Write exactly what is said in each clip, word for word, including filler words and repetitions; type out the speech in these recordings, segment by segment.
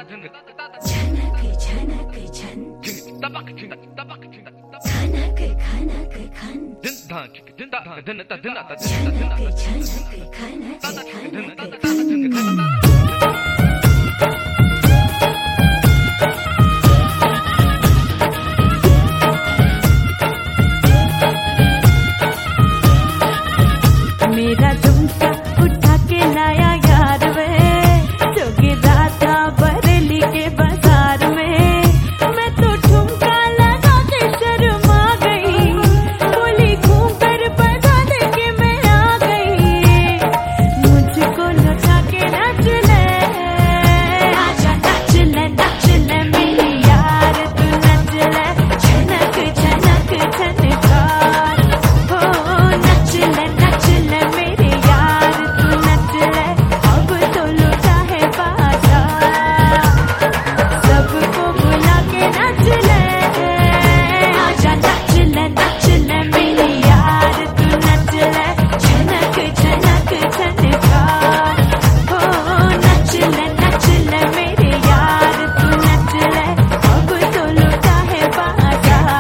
मेरा झुमका उठा के लाया यार वे, जो गिरा था बरेली के बाजार में। मैं तो ठुमका लगा के शर्मा गई, बोली घूम कर बजा दे के मैं आ गई। मुझको लौटा के नाच ले, आजा नाच ले नाच ले मेरी यार, तू नाच ले छनक छनक छनकार। हो नाच ले नाच ले मेरे यार, तू नच ले अब तो लुटा है बाजार। सबको बुला के नच ले, आजा नच ले नच ले मेरे यार, तू नच ले छनक छनक छनकार। हो नच ले नच ले मेरे यार, तू नच ले अब तो लुटा है बाजार।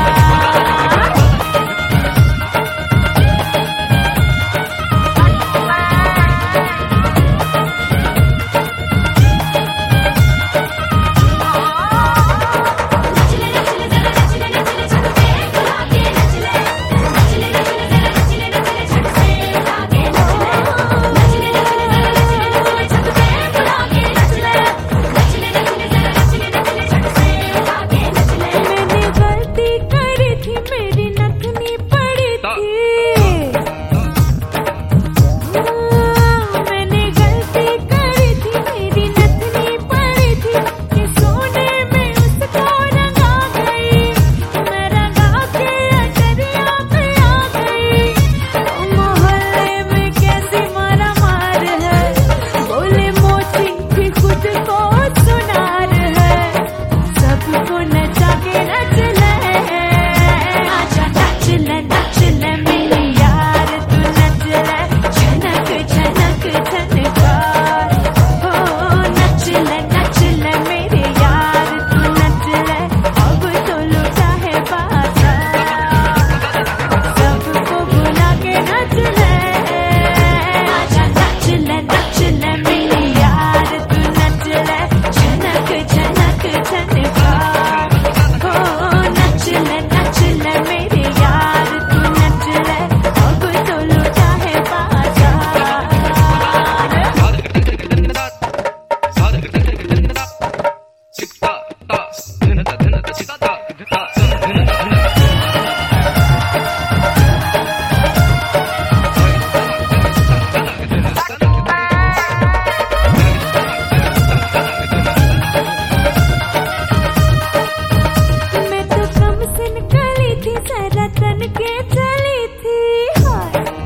मैंने गलती करी थी, मेरी नथनी पड़ी थी। मैंने गलती करी थी, मेरी नथनी पड़ी थी कि सोने में उसको रंगा गई। मैं रंगा के अटरिया पे आ गई। मोहल्ले में कैसी मारा मार है, बोले मोची भी खुद को सुनार है। सबको नचा के नच ले, आजा नच ले नच ले मेरी यार, तू नच ले छनक छनक छनकार। हो नच ले नच ले मेरे यार, तू नच ले अब तो लुटा है बाजार। सबको बुला के नच ले, आजा नच ले नच ले मेरी यार, तू नच ले छनक छनक छनकार। हो नच ले नच ले मेरे यार, तू नच ले अब तो लुटा है बाजार। मैं तो कम सिन कली थी, जरा तन के चली थी। हाय